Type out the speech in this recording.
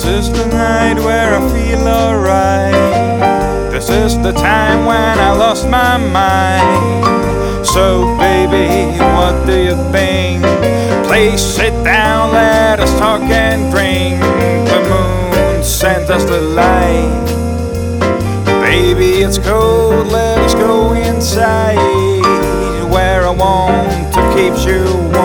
is the night where I feel alright. This is the time when I lost my mind. So baby, what do you think? Please sit down, let us talk and drink. The moon sent us the light. Baby, it's cold, let us go inside, where I want to keep you